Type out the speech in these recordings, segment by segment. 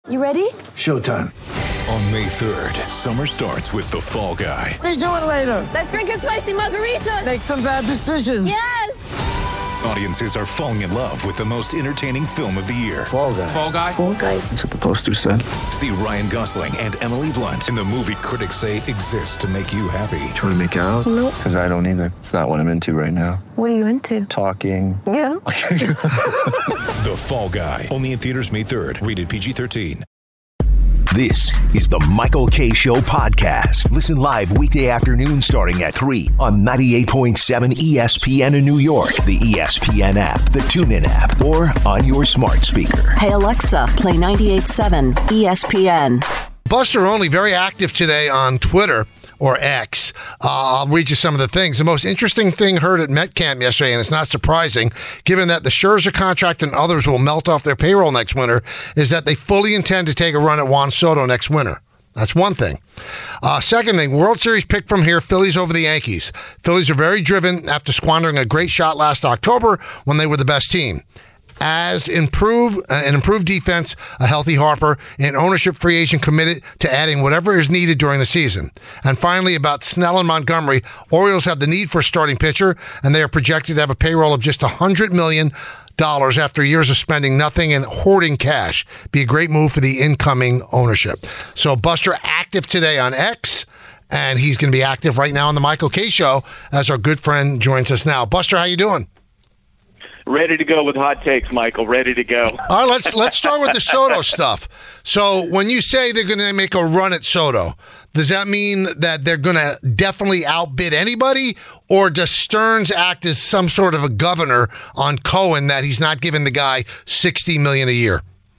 You ready? Showtime. On May 3rd, summer starts with The Fall Guy. Let's do it later. Let's drink a spicy margarita. Make some bad decisions. Yes! Audiences are falling in love with the most entertaining film of the year. Fall Guy. Fall Guy? Fall Guy. That's what the poster said. See Ryan Gosling and Emily Blunt in the movie critics say exists to make you happy. Trying to make it out? Nope. Because I don't either. It's not what I'm into right now. What are you into? Talking. Yeah. The Fall Guy. Only in theaters May 3rd. Rated PG-13. This is the Michael Kay Show podcast. Listen live weekday afternoon starting at 3 on 98.7 ESPN in New York, the ESPN app, the TuneIn app, or on your smart speaker. Hey Alexa, play 98.7 ESPN. Buster Olney, very active today on Twitter, or X. I'll read you some of the things. The most interesting thing heard at Met Camp yesterday, and it's not surprising, given that the Scherzer contract and others will melt off their payroll next winter, is that they fully intend to take a run at Juan Soto next winter. That's one thing. Second thing, World Series pick from here, Phillies over the Yankees. Phillies are very driven after squandering a great shot last October when they were the best team. As an improved defense, a healthy Harper, and ownership free agent committed to adding whatever is needed during the season. And finally, about Snell and Montgomery, Orioles have the need for a starting pitcher, and they are projected to have a payroll of just $100 million after years of spending nothing and hoarding cash. Be a great move for the incoming ownership. So Buster active today on X, and he's going to be active right now on the Michael Kay Show as our good friend joins us now. Buster, how you doing? Ready to go with hot takes, Michael. Ready to go. All right, let's start with the Soto stuff. So when you say they're going to make a run at Soto, does that mean that they're going to definitely outbid anybody, or does Stearns act as some sort of a governor on Cohen that he's not giving the guy $60 million a year?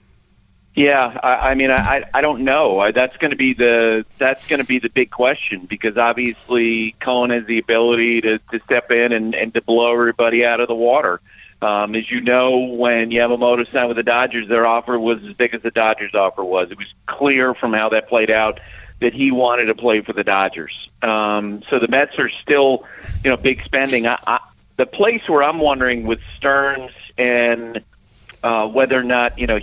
Yeah, I don't know. That's going to be the big question, because obviously Cohen has the ability to step in and to blow everybody out of the water. As you know, when Yamamoto signed with the Dodgers, their offer was as big as the Dodgers' offer was. It was clear from how that played out that he wanted to play for the Dodgers. So the Mets are still, big spending. The place where I'm wondering with Stearns and whether or not him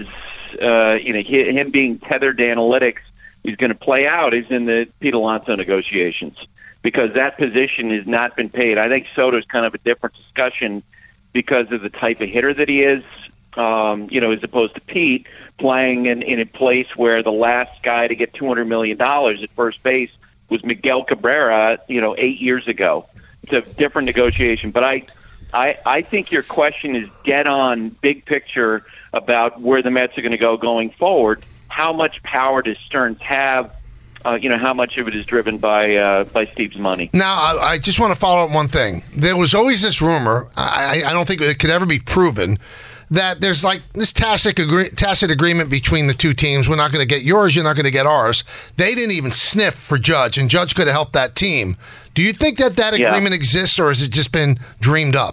being tethered to analytics is going to play out is in the Pete Alonso negotiations, because that position has not been paid. I think Soto's kind of a different discussion because of the type of hitter that he is, as opposed to Pete playing in a place where the last guy to get $200 million at first base was Miguel Cabrera, 8 years ago. It's a different negotiation. But I think your question is dead on, big picture, about where the Mets are going to go going forward. How much power does Stearns have? How much of it is driven by Steve's money? Now, I just want to follow up one thing. There was always this rumor, I don't think it could ever be proven, that there's like this tacit agreement between the two teams. We're not going to get yours, you're not going to get ours. They didn't even sniff for Judge, and Judge could have helped that team. Do you think that agreement exists, or has it just been dreamed up?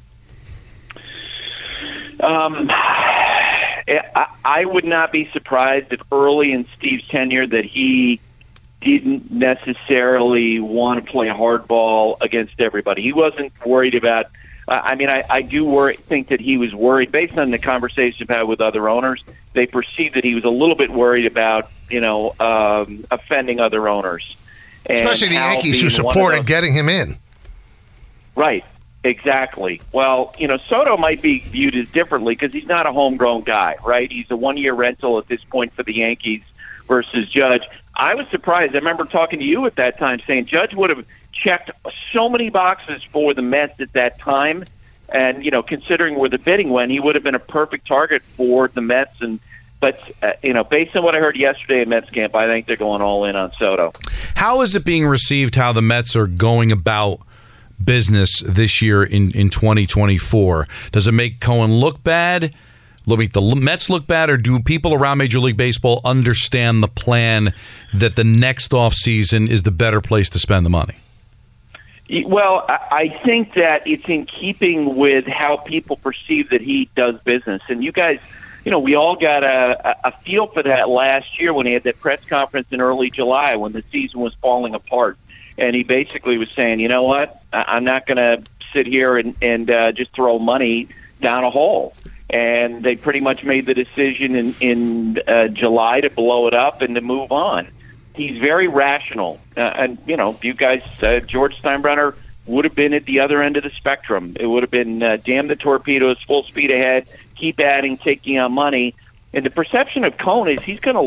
I would not be surprised if early in Steve's tenure that he didn't necessarily want to play hardball against everybody. He wasn't worried about. I do think that he was worried, based on the conversation I've had with other owners. They perceived that he was a little bit worried about, offending other owners, especially the Yankees, who supported getting him in. Right. Exactly. Well, Soto might be viewed as differently because he's not a homegrown guy, right? He's a one-year rental at this point for the Yankees versus Judge. I was surprised. I remember talking to you at that time saying Judge would have checked so many boxes for the Mets at that time. And, considering where the bidding went, he would have been a perfect target for the Mets. But based on what I heard yesterday at Mets camp, I think they're going all in on Soto. How is it being received, how the Mets are going about business this year in 2024? Does it make Cohen look bad? Make the Mets look bad, or do people around Major League Baseball understand the plan that the next offseason is the better place to spend the money? Well, I think that it's in keeping with how people perceive that he does business. And you guys, we all got a feel for that last year when he had that press conference in early July when the season was falling apart. And he basically was saying, you know what, I'm not going to sit here and just throw money down a hole. and they pretty much made the decision in July to blow it up and to move on. He's very rational, and you guys, George Steinbrenner would have been at the other end of the spectrum. It would have been damn the torpedoes, full speed ahead, keep adding, taking on money. And the perception of Cohen is he's going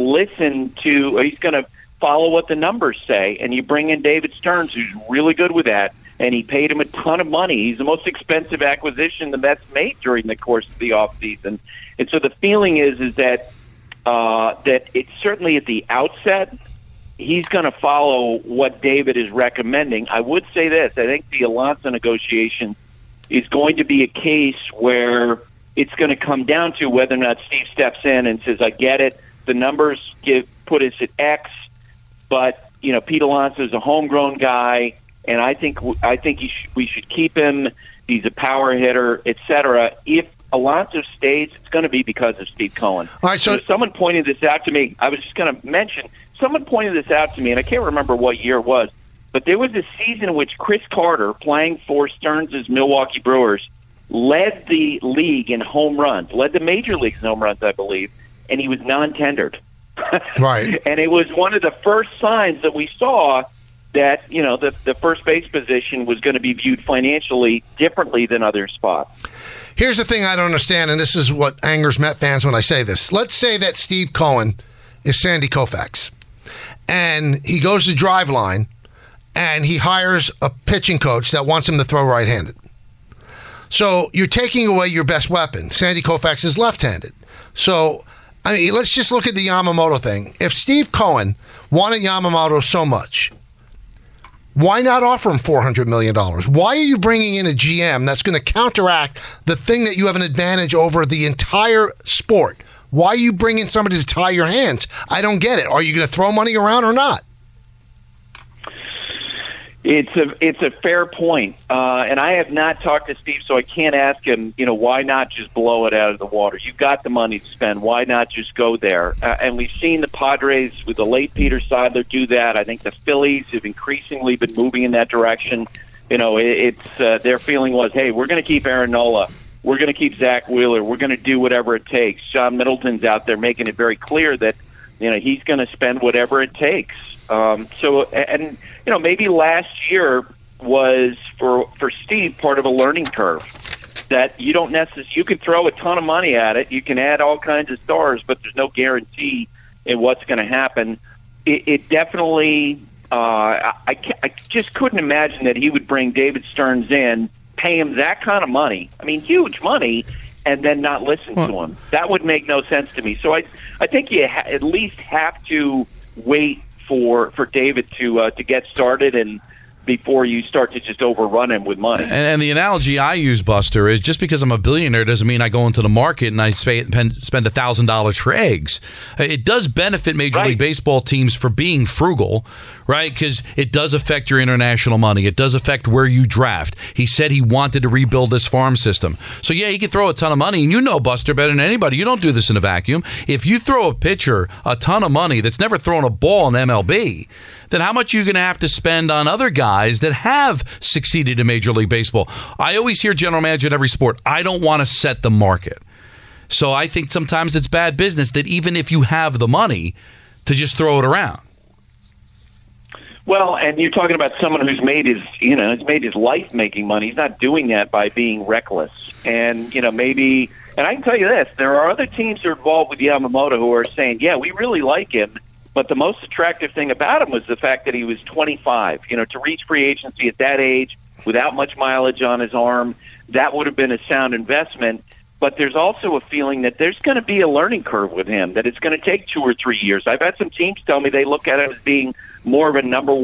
to follow what the numbers say. And you bring in David Stearns, who's really good with that, and he paid him a ton of money. He's the most expensive acquisition the Mets made during the course of the offseason. And so the feeling is that it's certainly at the outset, he's going to follow what David is recommending. I would say this. I think the Alonso negotiation is going to be a case where it's going to come down to whether or not Steve steps in and says, I get it. The numbers put us at X, but, Pete Alonso is a homegrown guy, and I think we should keep him. He's a power hitter, et cetera. If Alonso stays, it's going to be because of Steve Cohen. All right, so someone pointed this out to me. I was just going to mention, someone pointed this out to me, and I can't remember what year it was, but there was a season in which Chris Carter, playing for Stearns' Milwaukee Brewers, led the league in home runs, led the major leagues in home runs, I believe, and he was non-tendered. Right. And it was one of the first signs that we saw that, the first base position was going to be viewed financially differently than other spots. Here's the thing I don't understand, and this is what angers Met fans when I say this. Let's say that Steve Cohen is Sandy Koufax, and he goes to Driveline, and he hires a pitching coach that wants him to throw right-handed. So you're taking away your best weapon. Sandy Koufax is left-handed. So, let's just look at the Yamamoto thing. If Steve Cohen wanted Yamamoto so much, why not offer him $400 million? Why are you bringing in a GM that's going to counteract the thing that you have an advantage over the entire sport? Why are you bringing somebody to tie your hands? I don't get it. Are you going to throw money around or not? It's a fair point, and I have not talked to Steve, so I can't ask him. Why not just blow it out of the water? You've got the money to spend. Why not just go there? And we've seen the Padres with the late Peter Seidler do that. I think the Phillies have increasingly been moving in that direction. It's their feeling was, hey, we're going to keep Aaron Nola, we're going to keep Zach Wheeler, we're going to do whatever it takes. John Middleton's out there making it very clear that he's going to spend whatever it takes. Maybe last year was for Steve part of a learning curve that you don't necessarily, you can throw a ton of money at it. You can add all kinds of stars, but there's no guarantee in what's going to happen. It definitely, I just couldn't imagine that he would bring David Stearns in, pay him that kind of money. Huge money, and then not listen to him. That would make no sense to me. So I think you at least have to wait for David to get started and before you start to just overrun him with money. And the analogy I use, Buster, is just because I'm a billionaire doesn't mean I go into the market and I spend $1,000 for eggs. It does benefit Major League Baseball teams for being frugal, right? Because it does affect your international money. It does affect where you draft. He said he wanted to rebuild this farm system. So, yeah, he can throw a ton of money. And Buster, better than anybody, you don't do this in a vacuum. If you throw a pitcher a ton of money that's never thrown a ball in MLB, then how much are you going to have to spend on other guys that have succeeded in Major League Baseball? I always hear general manager in every sport, I don't want to set the market. So I think sometimes it's bad business that even if you have the money, to just throw it around. Well, and you're talking about someone who's made his life making money. He's not doing that by being reckless. And, maybe, and I can tell you this, there are other teams that are involved with Yamamoto who are saying, yeah, we really like him. But the most attractive thing about him was the fact that he was 25. To reach free agency at that age without much mileage on his arm, that would have been a sound investment. But there's also a feeling that there's going to be a learning curve with him, that it's going to take 2 or 3 years. I've had some teams tell me they look at him as being more of a number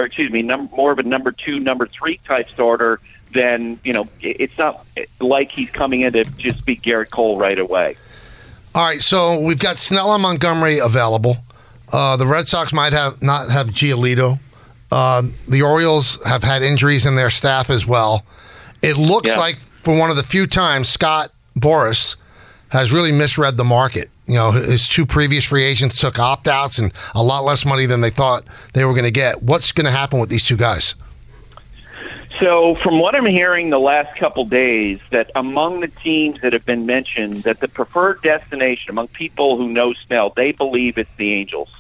2, number 3 type starter than, it's not like he's coming in to just be Garrett Cole right away. All right, so we've got Snell and Montgomery available. The Red Sox might not have Giolito. The Orioles have had injuries in their staff as well. It looks like for one of the few times Scott Boras has really misread the market. His 2 previous free agents took opt-outs and a lot less money than they thought they were going to get. What's going to happen with these 2 guys? So from what I'm hearing the last couple days, that among the teams that have been mentioned, that the preferred destination among people who know Snell, they believe it's the Angels.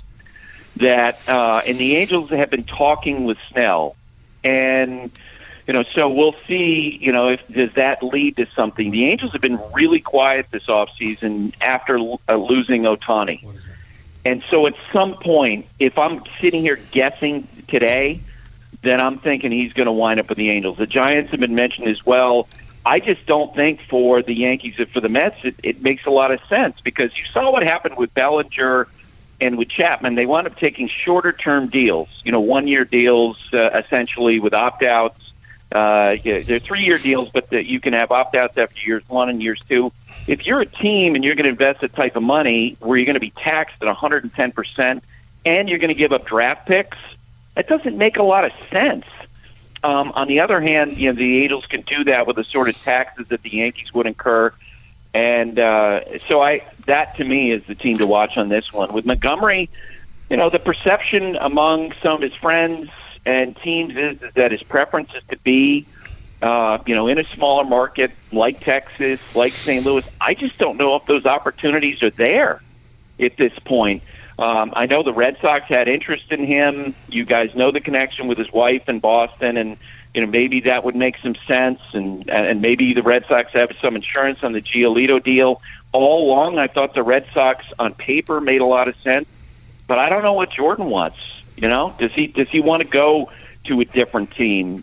And the Angels have been talking with Snell. And, so we'll see, if does that lead to something. The Angels have been really quiet this offseason after losing Ohtani. And so at some point, if I'm sitting here guessing today, then I'm thinking he's going to wind up with the Angels. The Giants have been mentioned as well. I just don't think for the Yankees and for the Mets it makes a lot of sense, because you saw what happened with Bellinger and with Chapman. They wound up taking shorter-term deals, 1-year deals essentially with opt-outs. They're 3-year deals, but you can have opt-outs after years 1 and years 2. If you're a team and you're going to invest that type of money where you're going to be taxed at 110% and you're going to give up draft picks, that doesn't make a lot of sense. On the other hand, the Angels can do that with the sort of taxes that the Yankees would incur. And so that to me is the team to watch on this one. With Montgomery, the perception among some of his friends and teams is that his preference is to be, in a smaller market like Texas, like St. Louis. I just don't know if those opportunities are there at this point. I know the Red Sox had interest in him. You guys know the connection with his wife in Boston, and maybe that would make some sense. And maybe the Red Sox have some insurance on the Giolito deal. All along, I thought the Red Sox on paper made a lot of sense, but I don't know what Jordan wants. Does he want to go to a different team?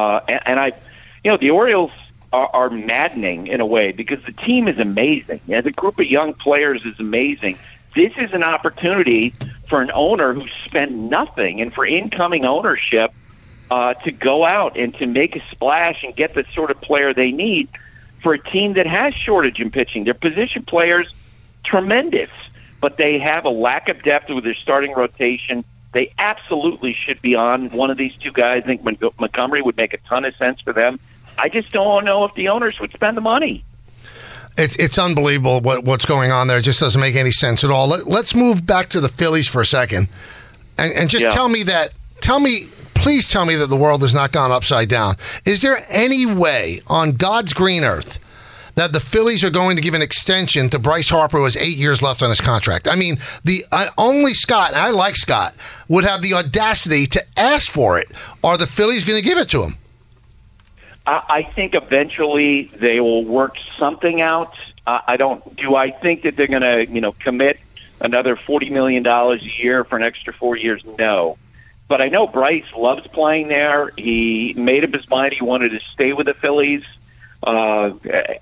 The Orioles are maddening in a way, because the team is amazing. The group of young players is amazing. This is an opportunity for an owner who spent nothing, and for incoming ownership to go out and to make a splash and get the sort of player they need for a team that has shortage in pitching. Their position players, tremendous, but they have a lack of depth with their starting rotation. They absolutely should be on one of these two guys. I think Montgomery would make a ton of sense for them. I just don't know if the owners would spend the money. It's unbelievable what's going on there. It just doesn't make any sense at all. Let's move back to the Phillies for a second, and just please tell me that the world has not gone upside down. Is there any way on God's green earth that the Phillies are going to give an extension to Bryce Harper, who has 8 years left on his contract? I mean, only Scott, and I like Scott, would have the audacity to ask for it. Are the Phillies going to give it to him? I think eventually they will work something out. Do I think that they're going to, commit another $40 million a year for an extra 4 years? No. But I know Bryce loves playing there. He made up his mind he wanted to stay with the Phillies. Is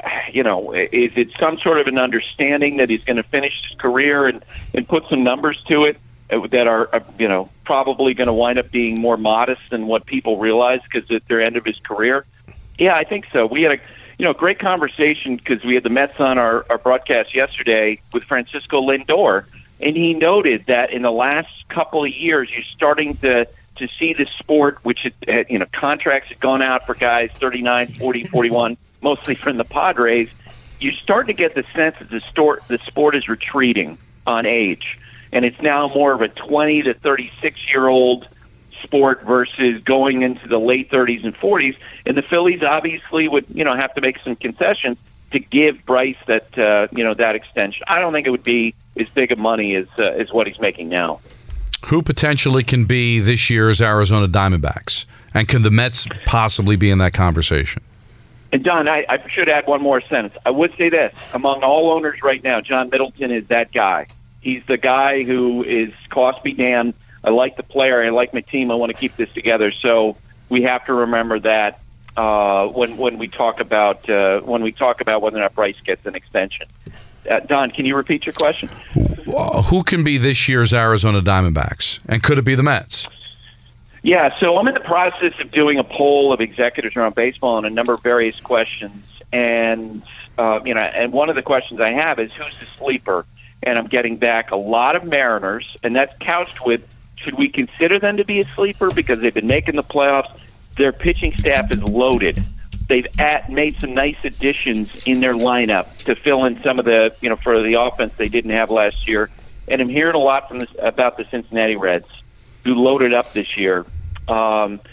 it some sort of an understanding that he's going to finish his career and put some numbers to it that are, probably going to wind up being more modest than what people realize because at their end of his career? Yeah, I think so. We had a great conversation because we had the Mets on our broadcast yesterday with Francisco Lindor, and he noted that in the last couple of years, you're starting to see the sport, which contracts had gone out for guys 39, 40, 41, mostly from the Padres. You're starting to get the sense that the sport is retreating on age, and it's now more of a 20 to 36-year-old sport versus going into the late 30s and 40s. And the Phillies obviously would, have to make some concessions to give Bryce that, that extension. I don't think it would be as big of money as what he's making now. Who potentially can be this year's Arizona Diamondbacks? And can the Mets possibly be in that conversation? And Don, I should add one more sentence. I would say this. Among all owners right now, John Middleton is that guy. He's the guy who is cost be damned. I like the player. I like my team. I want to keep this together. So we have to remember that when we talk about whether or not Bryce gets an extension. Don, can you repeat your question? Who can be this year's Arizona Diamondbacks, and could it be the Mets? Yeah. So I'm in the process of doing a poll of executives around baseball on a number of various questions, and and one of the questions I have is who's the sleeper, and I'm getting back a lot of Mariners, and that's couched with, should we consider them to be a sleeper because they've been making the playoffs? Their pitching staff is loaded. They've made some nice additions in their lineup to fill in some of the, for the offense they didn't have last year. And I'm hearing a lot about the Cincinnati Reds, who loaded up this year.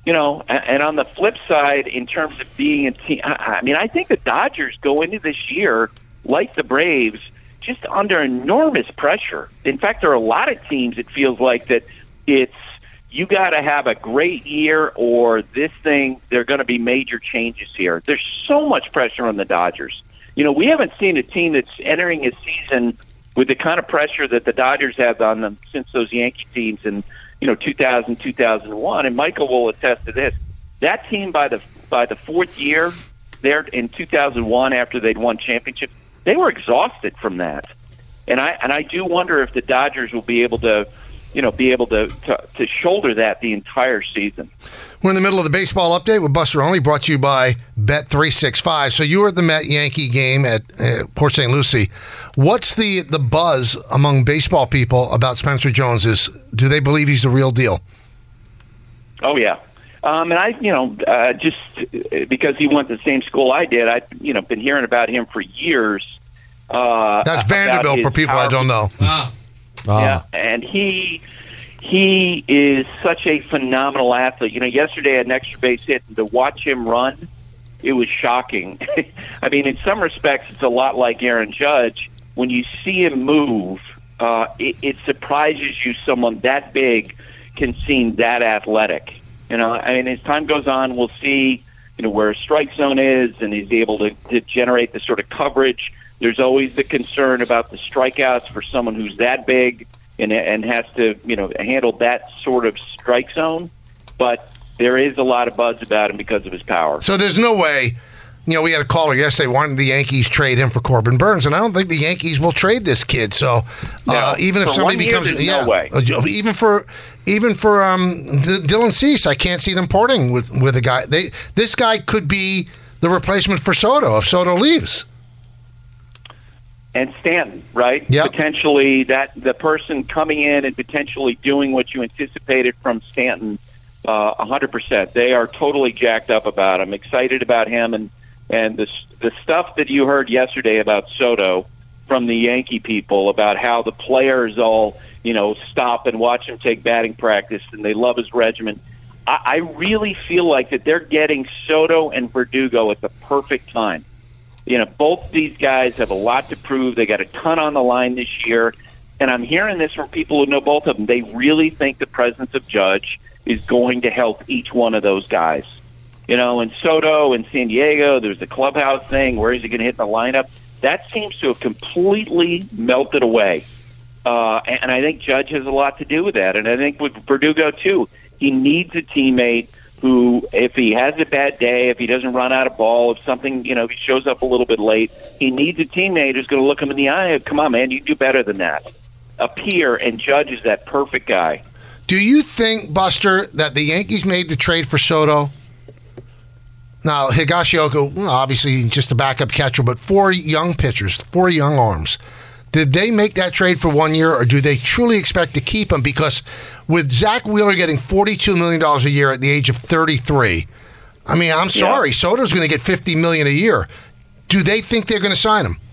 And on the flip side, in terms of being a team, I think the Dodgers go into this year, like the Braves, just under enormous pressure. In fact, there are a lot of teams, it feels like, that it's you got to have a great year or there are going to be major changes here. There's so much pressure on the Dodgers. We haven't seen a team that's entering a season with the kind of pressure that the Dodgers have on them since those Yankee teams in 2000, 2001, and Michael will attest to this. That team by the fourth year there in 2001, after they'd won championships, they were exhausted from that. And I do wonder if the Dodgers will be able to shoulder that the entire season. We're in the middle of the baseball update with Buster Only, brought to you by Bet365. So you were at the Met-Yankee game at Port St. Lucie. What's the buzz among baseball people about Spencer Jones? Do they believe he's the real deal? Oh, yeah. And I, just because he went to the same school I did, I've, been hearing about him for years. That's Vanderbilt for people I don't know. Yeah, and he is such a phenomenal athlete. Yesterday I had an extra base hit, and to watch him run, it was shocking. In some respects, it's a lot like Aaron Judge. When you see him move, it surprises you someone that big can seem that athletic. As time goes on, we'll see, where a strike zone is, and he's able to generate the sort of coverage. There's always the concern about the strikeouts for someone who's that big and has to, handle that sort of strike zone. But there is a lot of buzz about him because of his power. So there's no way, we had a caller yesterday wanting the Yankees trade him for Corbin Burns, and I don't think the Yankees will trade this kid. So even if somebody becomes, no way. Even for Dylan Cease, I can't see them parting with a guy. This guy could be the replacement for Soto if Soto leaves. And Stanton, right? Yep. Potentially the person coming in and potentially doing what you anticipated from Stanton, 100%. They are totally jacked up about him, excited about him, and the stuff that you heard yesterday about Soto from the Yankee people about how the players all stop and watch him take batting practice and they love his regimen. I really feel like that they're getting Soto and Verdugo at the perfect time. Both these guys have a lot to prove. They got a ton on the line this year. And I'm hearing this from people who know both of them. They really think the presence of Judge is going to help each one of those guys. And Soto in San Diego, there's the clubhouse thing. Where is he going to hit in the lineup? That seems to have completely melted away. And I think Judge has a lot to do with that. And I think with Verdugo, too, he needs a teammate who, if he has a bad day, if he doesn't run out of ball, if something, if he shows up a little bit late, he needs a teammate who's going to look him in the eye and, come on, man, you do better than that. A peer, and Judge is that perfect guy. Do you think, Buster, that the Yankees made the trade for Soto? Now, Higashioka, obviously just a backup catcher, but 4 young pitchers, 4 young arms. Did they make that trade for 1 year, or do they truly expect to keep him? Because with Zach Wheeler getting $42 million a year at the age of 33, I'm sorry, Soto's going to get $50 million a year. Do they think they're going to sign him?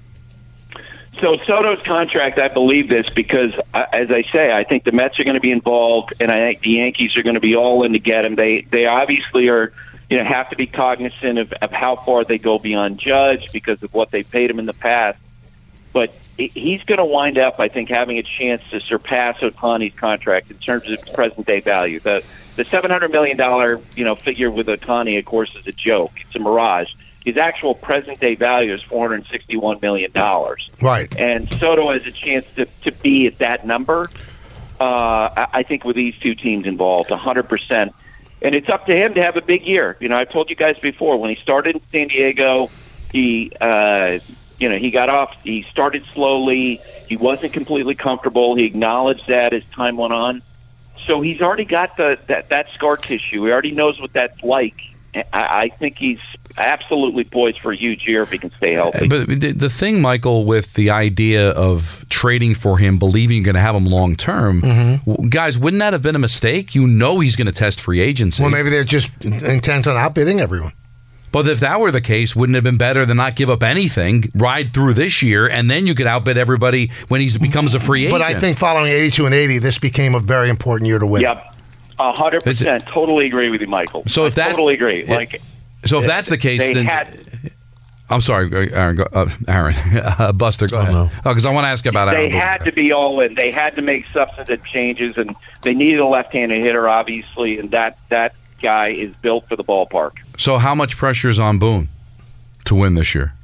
So Soto's contract, I believe this because, as I say, I think the Mets are going to be involved, and I think the Yankees are going to be all in to get him. They obviously are, have to be cognizant of how far they go beyond Judge because of what they paid him in the past. But he's going to wind up, I think, having a chance to surpass Ohtani's contract in terms of its present-day value. The $700 million, figure with Ohtani, of course, is a joke. It's a mirage. His actual present-day value is $461 million. Right. And Soto has a chance to be at that number, I think, with these two teams involved, 100%. And it's up to him to have a big year. I've told you guys before, when he started in San Diego, he got off. He started slowly. He wasn't completely comfortable. He acknowledged that as time went on. So he's already got that scar tissue. He already knows what that's like. I think he's absolutely poised for a huge year if he can stay healthy. But the thing, Michael, with the idea of trading for him, believing you're going to have him long term, guys, wouldn't that have been a mistake? He's going to test free agency. Well, maybe they're just intent on outbidding everyone. But if that were the case, wouldn't it have been better to not give up anything, ride through this year, and then you could outbid everybody when he becomes a free agent? But I think following 82 and 80, this became a very important year to win. Yep. 100%. Totally agree with you, Michael. So if that totally agree. So if that's the case, I'm sorry, Aaron. Buster, go ahead. Because I want to ask about Aaron. They had to be all in. They had to make substantive changes, and they needed a left-handed hitter, obviously, and that guy is built for the ballpark. So how much pressure is on Boone to win this year?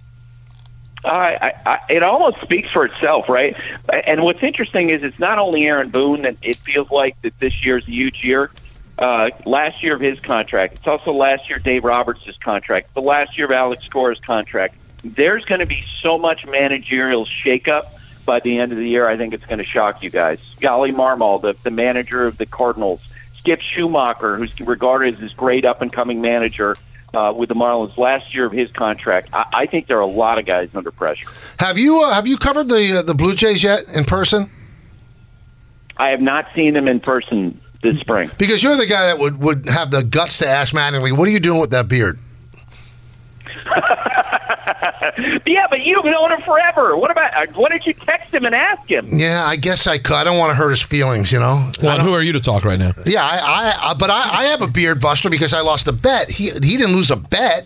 It almost speaks for itself, right? And what's interesting is it's not only Aaron Boone that it feels like that this year's a huge year. Last year of his contract. It's also last year Dave Roberts' contract. The last year of Alex Cora's contract. There's going to be so much managerial shakeup by the end of the year. I think it's going to shock you guys. Golly Marmol, the manager of the Cardinals. Skip Schumacher, who's regarded as this great up-and-coming manager with the Marlins last year of his contract. I think there are a lot of guys under pressure. Have you covered the Blue Jays yet in person? I have not seen them in person this spring. Because you're the guy that would have the guts to ask Mattingly, what are you doing with that beard? Yeah, but you've known him forever. Why didn't you text him and ask him? Yeah, I guess I could. I don't want to hurt his feelings, Well, and who are you to talk right now? Yeah, but I have a beard, Buster, because I lost a bet. He didn't lose a bet.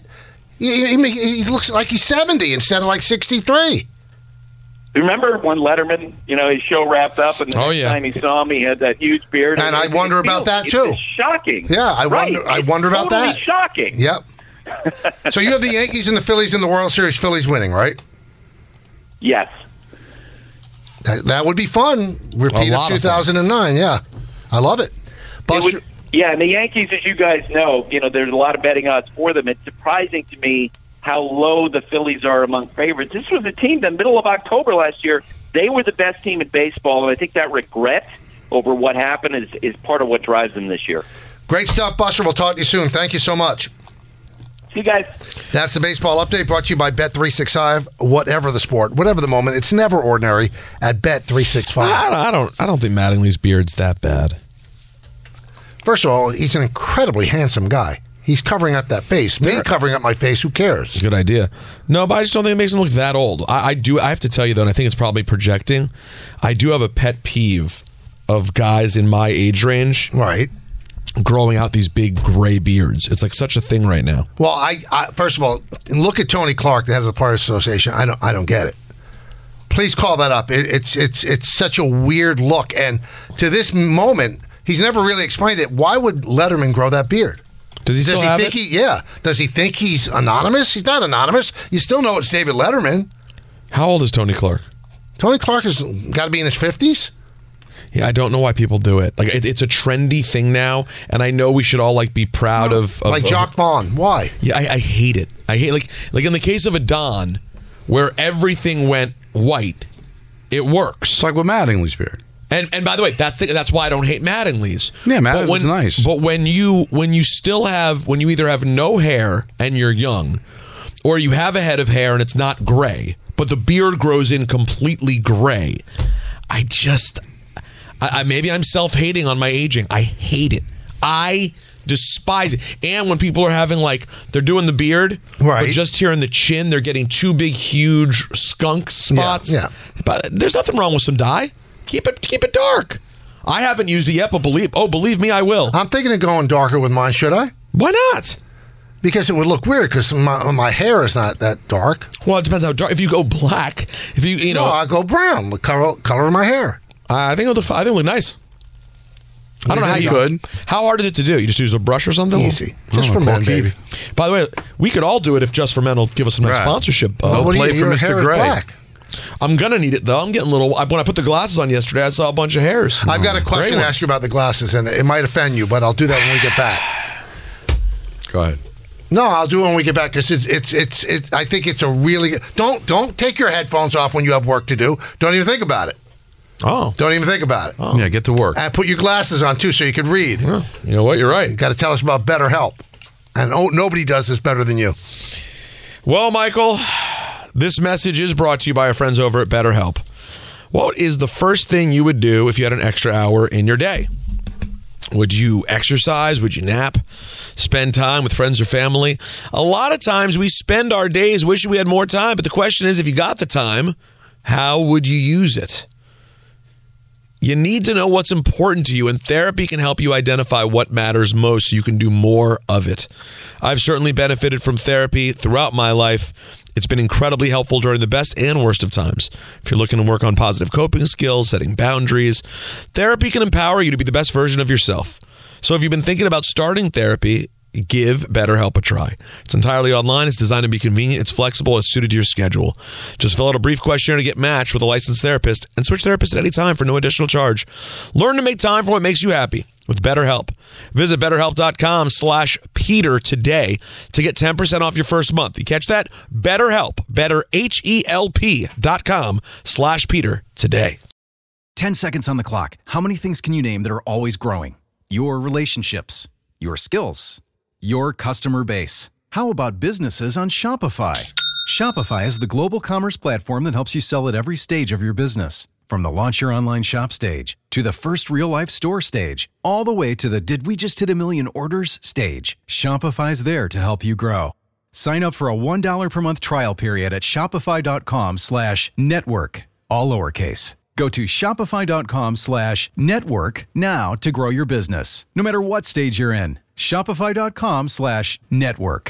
He looks like he's 70 instead of like 63. Remember when Letterman, his show wrapped up, and the next time he saw him, he had that huge beard. And I wonder about that too. It's shocking. Yeah, I wonder about that. Totally shocking. Yep. So you have the Yankees and the Phillies in the World Series. Phillies winning, right? Yes. That would be fun. Repeat of 2009. Yeah, I love it. Buster. And the Yankees, as you guys know, there's a lot of betting odds for them. It's surprising to me how low the Phillies are among favorites. This was a team that middle of October last year, they were the best team in baseball, and I think that regret over what happened is part of what drives them this year. Great stuff, Buster. We'll talk to you soon. Thank you so much. See you guys. That's the baseball update brought to you by Bet365. Whatever the sport, whatever the moment, it's never ordinary at Bet365. I don't think Mattingly's beard's that bad. First of all, he's an incredibly handsome guy. He's covering up that face. Me covering up my face, who cares? Good idea. No, but I just don't think it makes him look that old. I have to tell you, though, and I think it's probably projecting, I do have a pet peeve of guys in my age range. Right. Growing out these big gray beards. It's like such a thing right now. Well, I first of all, look at Tony Clark, the head of the Players Association. I don't get it. Please call that up. It's such a weird look. And to this moment, he's never really explained it. Why would Letterman grow that beard? Does he have it? Does he think he's anonymous? He's not anonymous. You still know it's David Letterman. How old is Tony Clark? Tony Clark has got to be in his 50s. Yeah, I don't know why people do it. Like it's a trendy thing now, and I know we should all be proud of Jacques Vaughn. Why? Yeah, I hate it. I hate like in the case of a Don, where everything went white, it works. It's like with Mattingly's beard. And by the way, that's why I don't hate Mattingly's. Yeah, Mattingly's nice. But when you either have no hair and you're young, or you have a head of hair and it's not gray, but the beard grows in completely gray, maybe I'm self-hating on my aging. I hate it. I despise it. And when people are having they're doing the beard, right, but just here in the chin, they're getting two big, huge skunk spots. Yeah. But there's nothing wrong with some dye. Keep it dark. I haven't used it yet, but believe me, I will. I'm thinking of going darker with mine. Should I? Why not? Because it would look weird. Because my hair is not that dark. Well, it depends how dark. If you go black, no, I go brown. The color of my hair. I think it look nice. I don't know how you could. How hard is it to do? You just use a brush or something? Easy. Just for men, baby. By the way, we could all do it if Just for Men will give us some nice sponsorship. Play for Mr. Gray. Black. I'm gonna need it though. I'm getting a little. When I put the glasses on yesterday, I saw a bunch of hairs. I've got a question to ask you about the glasses, and it might offend you, but I'll do that when we get back. Go ahead. No, I'll do it when we get back because it's. I think it's a really don't take your headphones off when you have work to do. Don't even think about it. Oh, don't even think about it. Oh. Yeah, get to work. And put your glasses on too, so you can read. Well, you know what? You're right. Got to tell us about BetterHelp, and nobody does this better than you. Well, Michael, this message is brought to you by our friends over at BetterHelp. What is the first thing you would do if you had an extra hour in your day? Would you exercise? Would you nap? Spend time with friends or family? A lot of times we spend our days wishing we had more time, but the question is, if you got the time, how would you use it? You need to know what's important to you, and therapy can help you identify what matters most so you can do more of it. I've certainly benefited from therapy throughout my life. It's been incredibly helpful during the best and worst of times. If you're looking to work on positive coping skills, setting boundaries, therapy can empower you to be the best version of yourself. So if you've been thinking about starting therapy, give BetterHelp a try. It's entirely online. It's designed to be convenient. It's flexible. It's suited to your schedule. Just fill out a brief questionnaire to get matched with a licensed therapist and switch therapists at any time for no additional charge. Learn to make time for what makes you happy with BetterHelp. Visit BetterHelp.com/Peter today to get 10% off your first month. You catch that? BetterHelp. BetterHelp.com/Peter today. 10 seconds on the clock. How many things can you name that are always growing? Your relationships, your skills, your customer base. How about businesses on Shopify? Shopify is the global commerce platform that helps you sell at every stage of your business. From the launch your online shop stage to the first real-life store stage, all the way to the did we just hit a million orders stage, Shopify's there to help you grow. Sign up for a $1 per month trial period at shopify.com/network, all lowercase. Go to shopify.com/network now to grow your business, no matter what stage you're in. Shopify.com/network.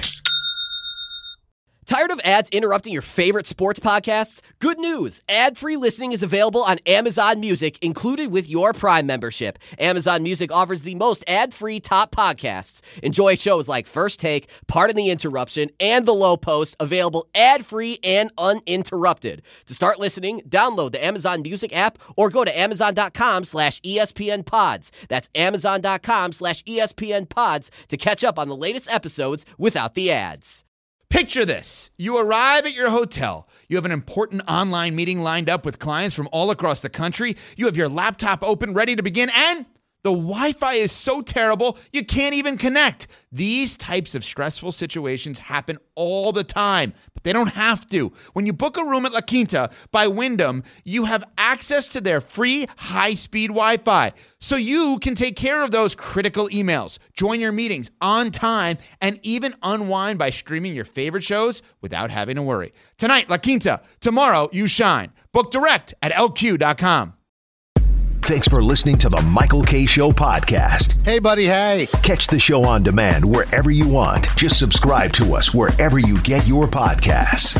Tired of ads interrupting your favorite sports podcasts? Good news! Ad-free listening is available on Amazon Music, included with your Prime membership. Amazon Music offers the most ad-free top podcasts. Enjoy shows like First Take, Pardon the Interruption, and The Low Post, available ad-free and uninterrupted. To start listening, download the Amazon Music app or go to amazon.com/ESPN Pods. That's amazon.com/ESPN Pods to catch up on the latest episodes without the ads. Picture this. You arrive at your hotel. You have an important online meeting lined up with clients from all across the country. You have your laptop open, ready to begin, and the Wi-Fi is so terrible, you can't even connect. These types of stressful situations happen all the time, but they don't have to. When you book a room at La Quinta by Wyndham, you have access to their free high-speed Wi-Fi, so you can take care of those critical emails, join your meetings on time, and even unwind by streaming your favorite shows without having to worry. Tonight, La Quinta. Tomorrow, you shine. Book direct at LQ.com. Thanks for listening to the Michael K. Show podcast. Hey, buddy, hey. Catch the show on demand wherever you want. Just subscribe to us wherever you get your podcasts.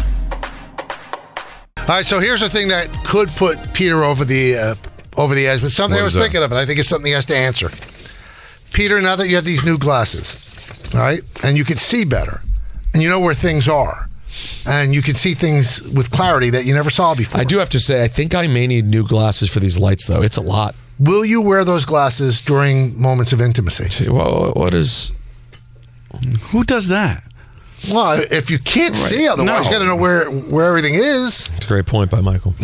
All right, so here's the thing that could put Peter over the edge, but something I was thinking of, and I think it's something he has to answer. Peter, now that you have these new glasses, all right, and you can see better, and you know where things are, and you can see things with clarity that you never saw before. I do have to say, I think I may need new glasses for these lights, though. It's a lot. Will you wear those glasses during moments of intimacy? See, what is... Who does that? Well, if you can't see otherwise, you got to know where everything is. That's a great point by Michael.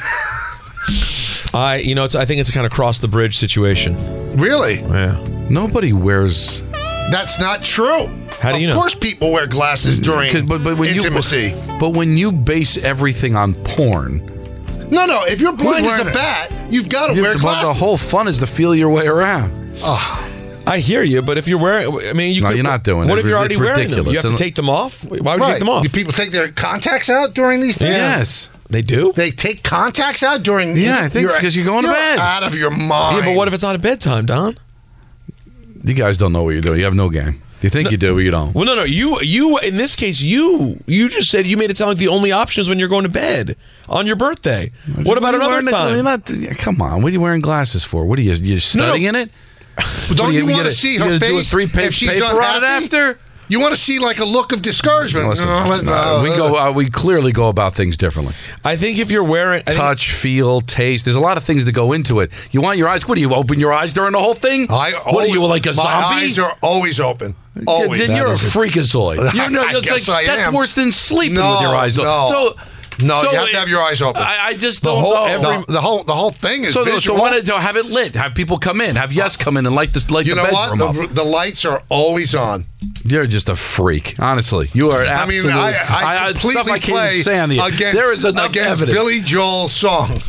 I think it's a kind of cross the bridge situation. Really? Yeah. Nobody wears... That's not true. How do you know? Of course people wear glasses during but when intimacy. But when you base everything on porn... No, if you're blind as a bat, you've got to wear glasses. The whole fun is to feel your way around. Oh. I hear you, but if you're wearing... I mean, you're not doing it. What if you're already wearing ridiculous. them? You have to take them off? Why would you take them off? Do people take their contacts out during these things? Yes. They do? They take contacts out during... Yeah, I think it's because you're going to bed. You're out of your mind. Yeah, but what if it's out of bedtime, Don? You guys don't know what you're doing. You have no game. You think you do, but you don't. Well, no. You in this case, you just said you made it sound like the only option is when you're going to bed on your birthday. What about another time? Come on. What are you wearing glasses for? What are you studying it? Well, don't you want to see her face do a three-page paper on it after? You want to see like a look of discouragement. Listen, we clearly go about things differently. I think if you're wearing... Touch, feel, taste. There's a lot of things that go into it. You want your eyes... What do you open your eyes during the whole thing? What are you, like a zombie? My eyes are always open. Always. Then you're a freakazoid. That's worse than sleeping with your eyes open. No, you have to have your eyes open. I just don't know. The whole thing is visual. So have it lit. Have people come in. Have come in and light the bedroom up. The lights are always on. You're just a freak. Honestly, you are absolutely... I completely play against there is enough evidence. Billy Joel's song.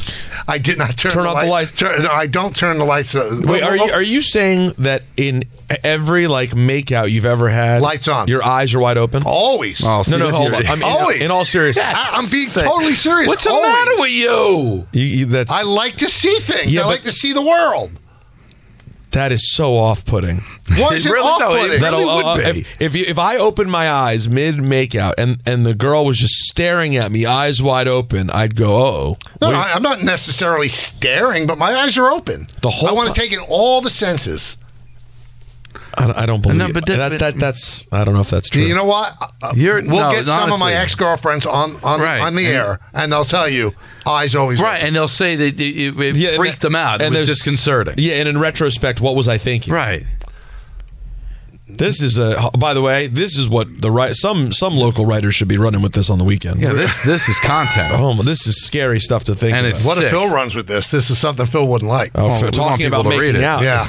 I did not turn off the lights. No, I don't turn the lights. Wait, are you saying that in every makeout you've ever had, lights on, your eyes are wide open? Always. No, hold on. I mean, always. In all seriousness, I'm being totally serious. What's the matter with you? I like to see things. Yeah, I like to see the world. That is so off-putting. What is it off-putting? If I opened my eyes mid-makeout and the girl was just staring at me, eyes wide open, I'd go, uh-oh. No, I'm not necessarily staring, but my eyes are open. I want to take in all the senses. I don't believe that's. I don't know if that's true. You know what? We'll get some of my ex-girlfriends on the air, and they'll tell you eyes always right, open. and they'll say that it freaked them out. It was disconcerting. Yeah, and in retrospect, what was I thinking? Right. This is by the way, this is what some local writers should be running with this on the weekend. Yeah, this is content. Oh, this is scary stuff to think. And about. What if Phil runs with this? This is something Phil wouldn't like. Oh, talking about making out. Yeah.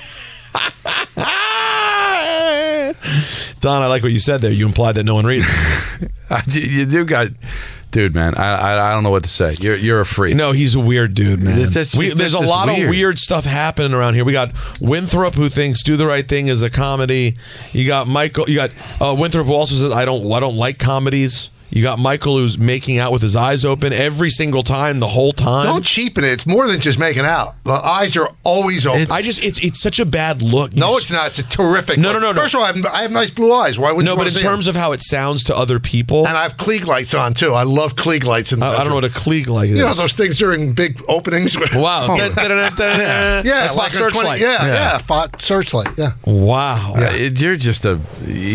Don, I like what you said there. You implied that no one reads. You do got, dude, man. I don't know what to say. You're a freak. No, he's a weird dude, man. There's a lot of weird weird stuff happening around here. We got Winthrop, who thinks "Do the Right Thing" is a comedy. You got Michael. You got Winthrop, who also says I don't like comedies. You got Michael, who's making out with his eyes open every single time, the whole time. Don't cheapen it. It's more than just making out. The eyes are always open. It's such a bad look. No, it's not. It's a terrific look. No. First of all, I have nice blue eyes. Why wouldn't you but in terms of how it sounds to other people. And I have Klieg lights on, too. I love Klieg lights. I don't know what a Klieg light is. You know those things during big openings? Wow. Yeah, like Searchlight. Yeah, Fox Searchlight. Yeah. Wow. Yeah, you're just a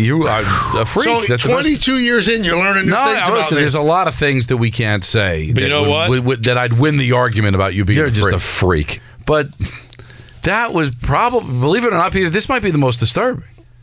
freak. So 22 years in, you're learning new things about listen, there's a lot of things that we can't say. But you know what? That I'd win the argument about you being You're just a freak. But that was probably, believe it or not, Peter, this might be the most disturbing.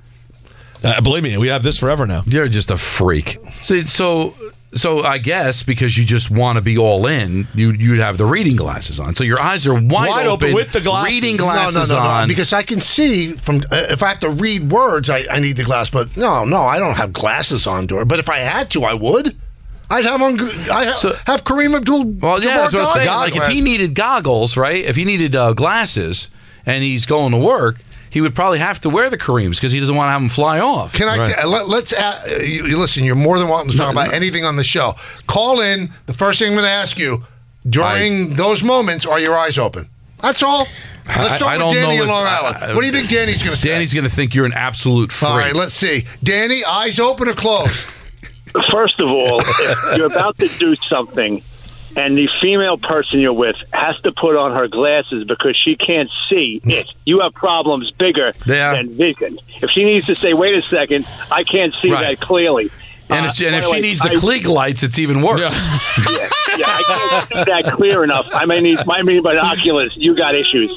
Believe me, we have this forever now. You're just a freak. So I guess because you just want to be all in, you'd have the reading glasses on. So your eyes are wide open with the glasses. Reading glasses on. No, because I can see from if I have to read words, I need the glass. But no, I don't have glasses on, Dora. But if I had to, I would. I'd have on. Have Kareem Abdul. Well, yeah, that's what I'm saying. Like if he needed goggles, right? If he needed glasses, and he's going to work, he would probably have to wear the Kareems because he doesn't want to have them fly off. Can I? Let's you listen. You're more than welcome to talk about anything on the show. Call in. The first thing I'm going to ask you during those moments: are your eyes open? That's all. Let's start with Danny in Long Island. What do you think Danny's going to say? Danny's going to think you're an absolute freak. All right, let's see. Danny, eyes open or closed? First of all, if you're about to do something and the female person you're with has to put on her glasses because she can't see it, you have problems bigger than vision. If she needs to say, wait a second, I can't see that clearly. And if she needs the Klieg lights, it's even worse. Yeah, I can't see that clear enough. I may need binoculars. You got issues.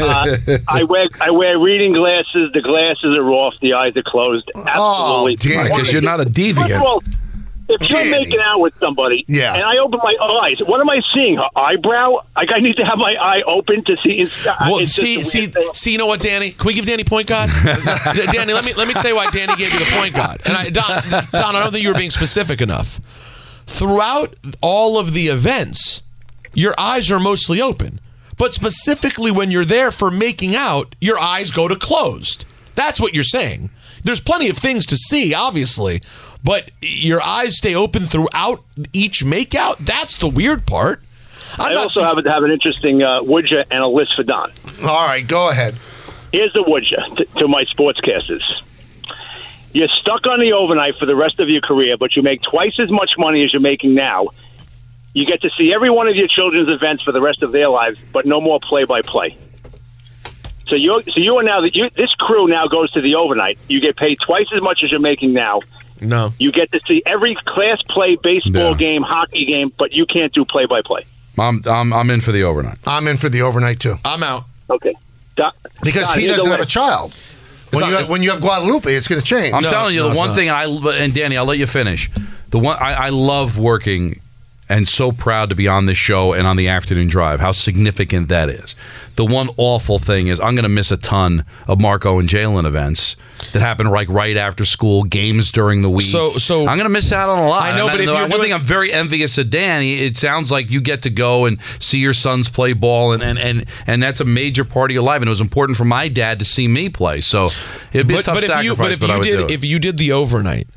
I wear reading glasses. The glasses are off. The eyes are closed. Absolutely. Because you're not a deviant. First of all, if you're making out with somebody and I open my eyes, what am I seeing? Her eyebrow? Like I need to have my eye open to see. See, you know what, Danny? Can we give Danny point guard? Danny, let me tell you why Danny gave you the point guard. And Don, I don't think you were being specific enough. Throughout all of the events, your eyes are mostly open. But specifically when you're there for making out, your eyes go to closed. That's what you're saying. There's plenty of things to see, obviously, but your eyes stay open throughout each makeout. That's the weird part. I also happen to have an interesting woodja and a list for Don. All right, go ahead. Here's the woodja to my sportscasters. You're stuck on the overnight for the rest of your career, but you make twice as much money as you're making now. You get to see every one of your children's events for the rest of their lives, but no more play-by-play. So you are now this crew now goes to the overnight. You get paid twice as much as you're making now. No, you get to see every class play baseball game, hockey game, but you can't do play-by-play. I'm in for the overnight. I'm in for the overnight too. I'm out. Okay, because he doesn't have a child. When you have Guadalupe, it's going to change. I'm telling you, the one thing and Danny, I'll let you finish. The one I love working and so proud to be on this show and on the afternoon drive, how significant that is. The one awful thing is I'm going to miss a ton of Marco and Jalen events that happen right after school, games during the week. So I'm going to miss out on a lot. I know, but if you're one thing I'm very envious of Dan, it sounds like you get to go and see your sons play ball, and that's a major part of your life, and it was important for my dad to see me play. So it'd be a tough sacrifice, if you did the overnight,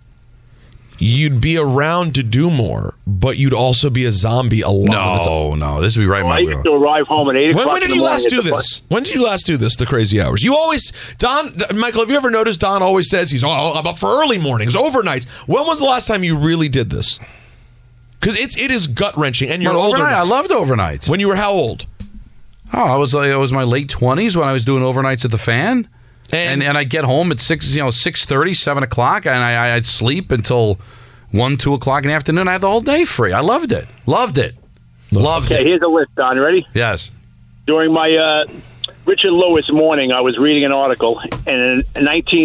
you'd be around to do more, but you'd also be a zombie a lot of the time. No, this would be right in my I used to arrive home at 8 o'clock. When did you last do this? When did you last do this, the crazy hours? You always, Michael, have you ever noticed Don always says I'm up for early mornings, overnights. When was the last time you really did this? Because it is gut-wrenching, and you're older now. I loved overnights. When you were how old? Oh, I was my late 20s when I was doing overnights at the Fan. And I'd get home at 6:30, 7 o'clock, and I'd sleep until 1, 2 o'clock in the afternoon. I had the whole day free. I loved it. Loved it. Okay, here's a list, Don. Ready? Yes. During my Richard Lewis morning, I was reading an article, and a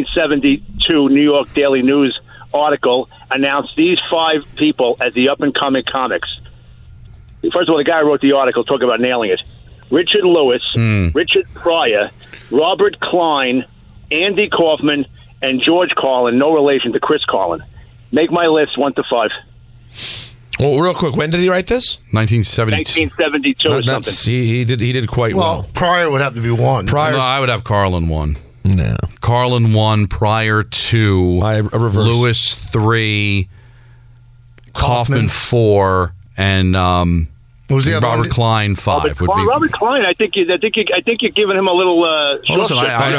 1972 New York Daily News article announced these 5 people as the up-and-coming comics. First of all, the guy who wrote the article talked about nailing it. Richard Lewis, Richard Pryor, Robert Klein, Andy Kaufman, and George Carlin, no relation to Chris Carlin. Make my list 1 to 5. Well, real quick, when did he write this? 1972. 1972 or something. He did quite well. Pryor would have to be 1. No, I would have Carlin 1. No. Carlin 1, Pryor 2, reverse. Lewis 3, Kaufman 4, and what was the other Robert one? Klein 5 would be. Robert Klein, I think you're giving him a little. Listen,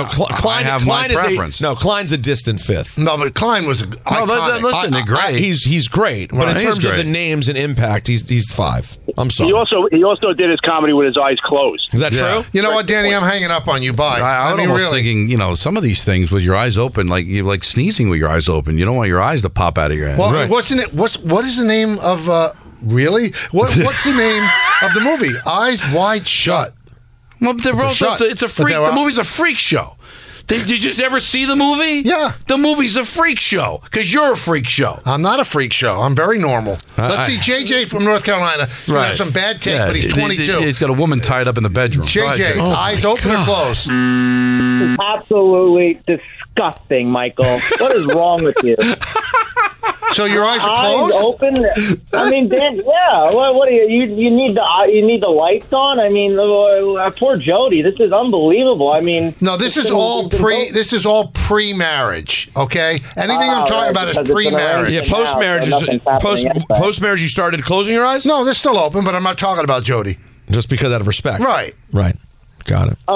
Klein is preference. Klein's a distant 5th. No, but Klein was iconic. Listen, they're great. He's great, but in terms of the names and impact, he's 5. I'm sorry. He also did his comedy with his eyes closed. Is that true? You know what, Danny? I'm hanging up on you. Bye. I'm almost thinking, some of these things with your eyes open, like sneezing with your eyes open. You don't want your eyes to pop out of your head. Well, what is the name of? Really? What's the name of the movie? Eyes Wide Shut. Well, it's a freak. The movie's a freak show. Did you just ever see the movie? Yeah. The movie's a freak show because you're a freak show. I'm not a freak show. I'm very normal. Let's see JJ from North Carolina. Right. Has some bad take, but he's 22. He's got a woman tied up in the bedroom. JJ, eyes open or closed? Absolutely disgusting, Michael. What is wrong with you? So your eyes are closed? Eyes open? I mean, Dan, yeah. What do you need the lights on? I mean, poor Jody. This is unbelievable. I mean, no, this is all pre-marriage. Okay, anything I'm talking about is pre-marriage. Yeah, post-marriage. Post-marriage, you started closing your eyes? No, they're still open, but I'm not talking about Jody. Just because out of respect, right? Got it.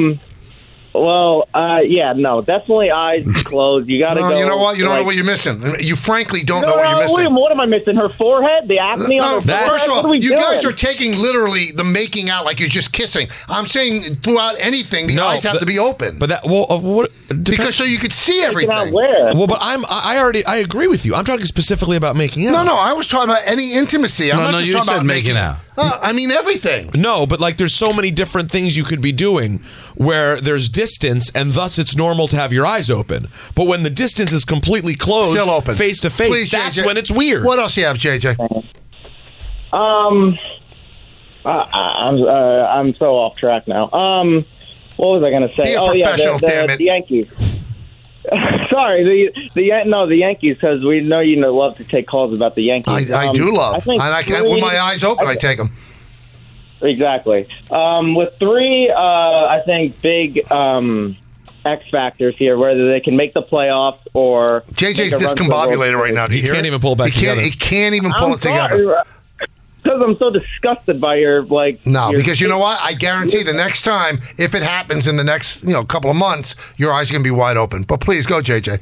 Well, no, definitely eyes closed. You got to go. You know what? You don't know what you're missing. You frankly don't know what you're missing. Wait, what am I missing? Her forehead? The acne on her forehead? First of all, what are we doing? guys are taking literally the making out like you're just kissing. I'm saying throughout anything, the eyes have to be open. But what? Because so you could see everything. Well, but I agree with you. I'm talking specifically about making out. No, I was talking about any intimacy. I'm not just talking about making out. I mean everything. No, but like there's so many different things you could be doing where there's distance and thus it's normal to have your eyes open. But when the distance is completely closed, still open, face to face, please, that's JJ. when it's weird. What else do you have, JJ? I'm so off track now. What was I going to say? Be a professional, damn it. The Yankees. Sorry, the Yankees, because we know you love to take calls about the Yankees. I do love. With my eyes open, I take them. Exactly. With 3, I think big X factors here, whether they can make the playoffs or JJ's discombobulated right now. Do you hear can't even pull it back together. He can't even pull it together. Because I'm so disgusted by your because you know what? I guarantee the next time, if it happens in the next couple of months, your eyes are going to be wide open. But please go, JJ.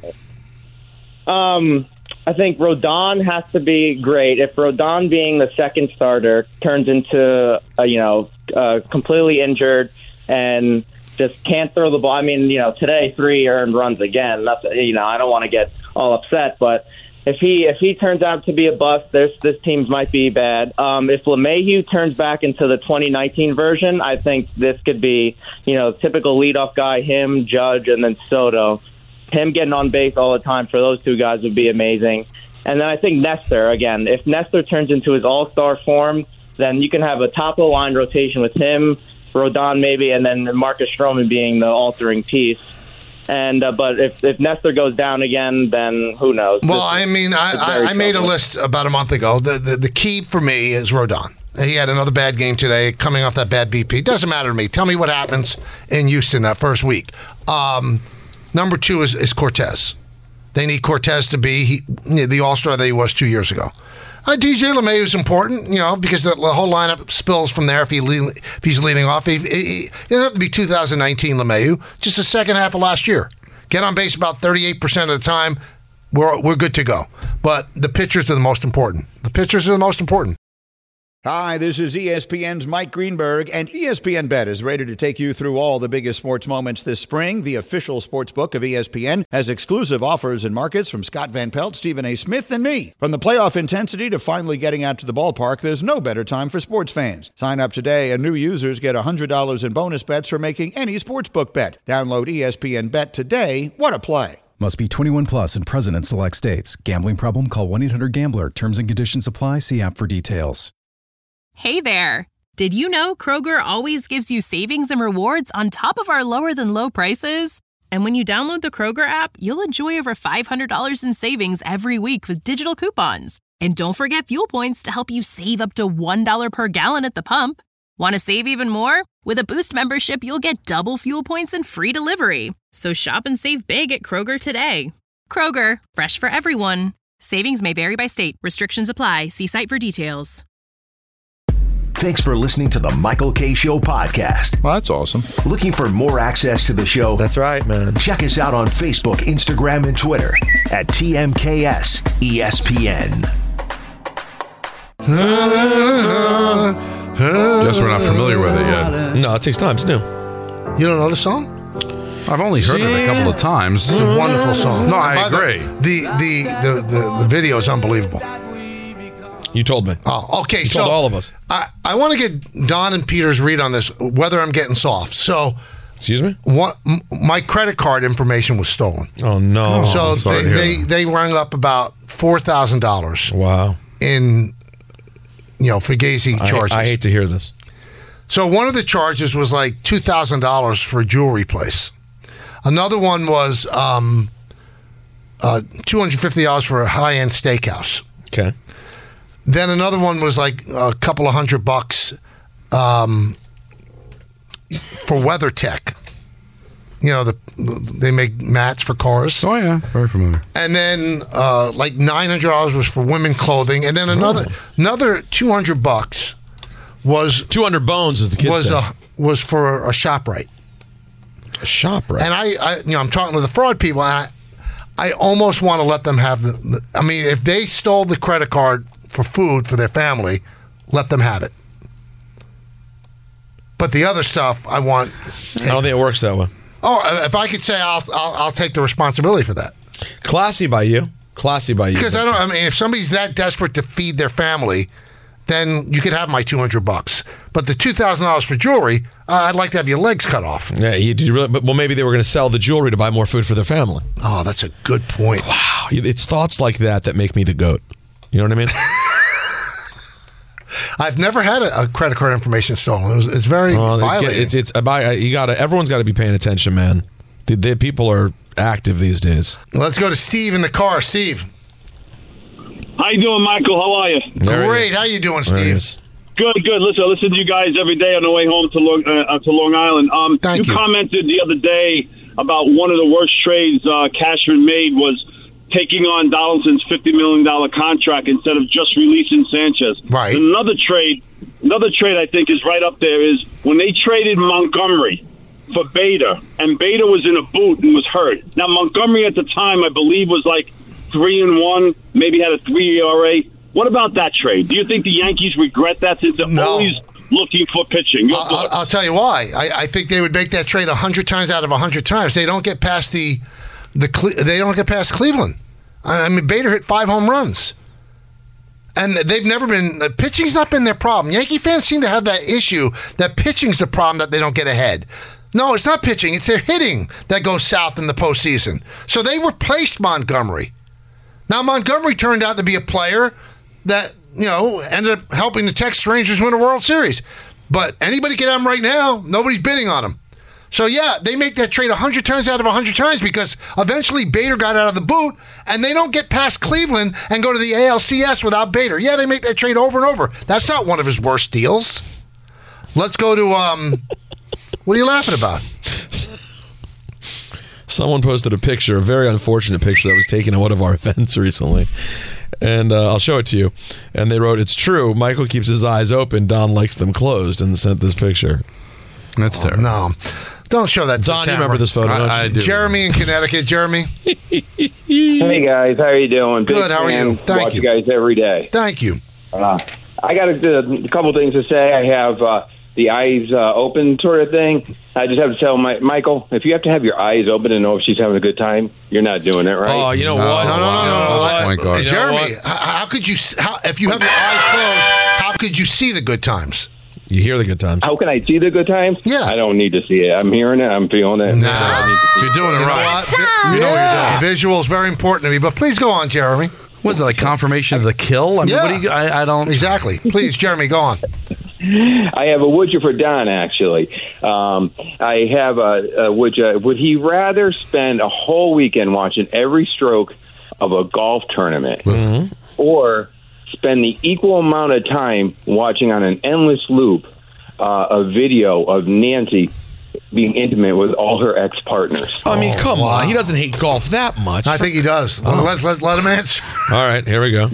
I think Rodon has to be great. If Rodon being the second starter turns into completely injured and just can't throw the ball. I mean, today 3 earned runs again. That's I don't want to get all upset, but if he turns out to be a bust, this team might be bad. If LeMahieu turns back into the 2019 version, I think this could be, typical leadoff guy, him, Judge, and then Soto. Him getting on base all the time for those 2 guys would be amazing. And then I think Nestor, again, if Nestor turns into his all-star form, then you can have a top-of-the-line rotation with him, Rodon maybe, and then Marcus Stroman being the altering piece. And but if Nestor goes down again, then who knows? Well, I mean, I made a list about a month ago. The key for me is Rodon. He had another bad game today, coming off that bad BP. Doesn't matter to me. Tell me what happens in Houston that first week. Number 2 is Cortez. They need Cortez to be the all-star that he was 2 years ago. DJ LeMahieu is important, because the whole lineup spills from there if he's leading off. He doesn't have to be 2019 LeMahieu, just the second half of last year. Get on base about 38% of the time, we're good to go. But the pitchers are the most important. Hi, this is ESPN's Mike Greenberg, and ESPN Bet is ready to take you through all the biggest sports moments this spring. The official sports book of ESPN has exclusive offers and markets from Scott Van Pelt, Stephen A. Smith, and me. From the playoff intensity to finally getting out to the ballpark, there's no better time for sports fans. Sign up today, and new users get $100 in bonus bets for making any sportsbook bet. Download ESPN Bet today. What a play. Must be 21 plus and present in select states. Gambling problem? Call 1-800-GAMBLER. Terms and conditions apply. See app for details. Hey there! Did you know Kroger always gives you savings and rewards on top of our lower-than-low prices? And when you download the Kroger app, you'll enjoy over $500 in savings every week with digital coupons. And don't forget fuel points to help you save up to $1 per gallon at the pump. Want to save even more? With a Boost membership, you'll get double fuel points and free delivery. So shop and save big at Kroger today. Kroger, fresh for everyone. Savings may vary by state. Restrictions apply. See site for details. Thanks for listening to the Michael K. Show podcast. Well, that's awesome. Looking for more access to the show? That's right, man. Check us out on Facebook, Instagram, and Twitter at TMKS ESPN. Guess we're not familiar with it yet. No, it takes time. It's new. You don't know the song? I've only heard it a couple of times. It's a wonderful song. No, I agree. The video is unbelievable. You told me. Oh, okay. You told all of us. I want to get Don and Peter's read on this, whether I'm getting soft. So, excuse me? My credit card information was stolen. Oh, no. So they rung up about $4,000. Wow. In, Fugazi charges. I hate to hear this. So one of the charges was like $2,000 for a jewelry place. Another one was $250 for a high-end steakhouse. Okay. Then another one was like a couple of $100 for WeatherTech. They make mats for cars. Oh yeah, very familiar. And then like $900 was for women clothing, and then another $200 was 200 bones, as the kids say. Was for a ShopRite. A ShopRite. And I'm talking to the fraud people, and I almost want to let them have I mean, if they stole the credit card for food for their family, let them have it. But the other stuff, I don't think it works that way. Oh, if I could say, I'll take the responsibility for that. Classy by you. Because if somebody's that desperate to feed their family, then you could have my $200. But the $2,000 for jewelry, I'd like to have your legs cut off. Yeah, well, maybe they were going to sell the jewelry to buy more food for their family. Oh, that's a good point. Wow, it's thoughts like that make me the GOAT. You know what I mean? I've never had a credit card information stolen. It's very violating. Everyone's got to be paying attention, man. The people are active these days. Let's go to Steve in the car. Steve. How you doing, Michael? How are you? Great. How you doing, Steve? Good. Listen, I listen to you guys every day on the way home to Long Island. Thank you. Commented the other day about one of the worst trades Cashman made was taking on Donaldson's $50 million contract instead of just releasing Sanchez. Right. Another trade I think is right up there is when they traded Montgomery for Bader, and Bader was in a boot and was hurt. Now, Montgomery at the time, I believe, was like 3-1, maybe had a 3 ERA. What about that trade? Do you think the Yankees regret that since they're always looking for pitching? I'll tell you why. I think they would make that trade 100 times out of 100 times. They don't get past they don't get past Cleveland. I mean, Bader hit 5 home runs. And they've never been – pitching's not been their problem. Yankee fans seem to have that issue that pitching's the problem that they don't get ahead. No, it's not pitching. It's their hitting that goes south in the postseason. So they replaced Montgomery. Now, Montgomery turned out to be a player that, ended up helping the Texas Rangers win a World Series. But anybody can have him right now. Nobody's bidding on him. So, yeah, they make that trade 100 times out of 100 times because eventually Bader got out of the boot, and they don't get past Cleveland and go to the ALCS without Bader. Yeah, they make that trade over and over. That's not one of his worst deals. Let's go to, what are you laughing about? Someone posted a picture, a very unfortunate picture that was taken at one of our events recently. And I'll show it to you. And they wrote, "It's true, Michael keeps his eyes open, Don likes them closed," and sent this picture. That's terrible. No. Don't show that to Don, the you remember this photo, don't you? I do. Jeremy in Connecticut. Jeremy. Hey, guys. How are you doing? Good. How are you? Thank Watch you. you guys every day. Thank you. I got a couple things to say. I have the eyes open sort of thing. I just have to tell Michael, if you have to have your eyes open to know if she's having a good time, you're not doing it right. Oh, you know what? No. Jeremy, how could you, if you have your eyes closed, how could you see the good times? You hear the good times. How can I see the good times? Yeah. I don't need to see it. I'm hearing it. I'm feeling it. You're doing it right. You know what you're doing. Visual is very important to me, but please go on, Jeremy. Was it like confirmation of the kill? I mean, what do you? I don't exactly. Please, Jeremy, go on. I have a would you for Don, actually. I have a would you. Would he rather spend a whole weekend watching every stroke of a golf tournament, or spend the equal amount of time watching on an endless loop a video of Nancy being intimate with all her ex-partners? I mean, come on. He doesn't hate golf that much. I think he does. Let's let him answer. All right, here we go.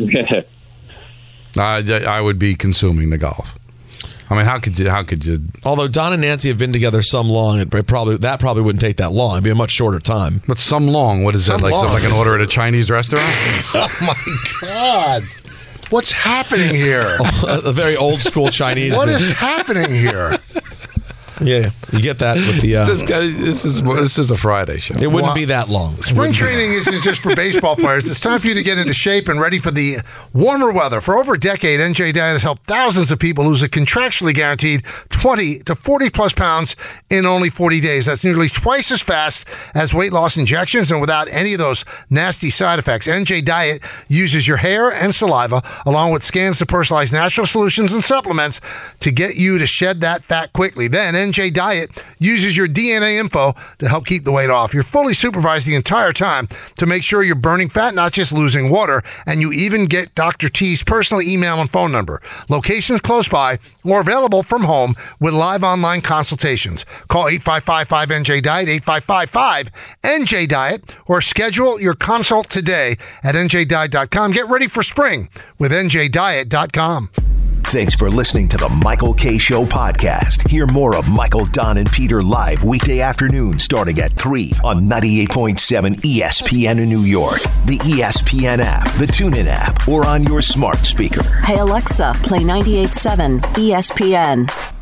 I would be consuming the golf. I mean, how could you? Although Don and Nancy have been together some long, it probably wouldn't take that long. It'd be a much shorter time. But some long? What is that? Like something I can order at a Chinese restaurant? Oh my God. What's happening here? A very old school Chinese. What is happening here? Yeah, you get that with the. This is a Friday show. It wouldn't be that long. Spring training isn't just for baseball players. It's time for you to get into shape and ready for the warmer weather. For over a decade, NJ Diet has helped thousands of people lose a contractually guaranteed 20 to 40 plus pounds in only 40 days. That's nearly twice as fast as weight loss injections and without any of those nasty side effects. NJ Diet uses your hair and saliva along with scans to personalize natural solutions and supplements to get you to shed that fat quickly. Then NJ Diet uses your DNA info to help keep the weight off. You're fully supervised the entire time to make sure you're burning fat, not just losing water, and you even get Dr. T's personal email and phone number. Locations close by or available from home with live online consultations. Call 855-5NJ-DIET, 855-5NJ-DIET, or schedule your consult today at njdiet.com. Get ready for spring with njdiet.com. Thanks for listening to the Michael K. Show podcast. Hear more of Michael, Don, and Peter live weekday afternoon starting at 3 on 98.7 ESPN in New York, the ESPN app, the TuneIn app, or on your smart speaker. Hey Alexa, play 98.7 ESPN.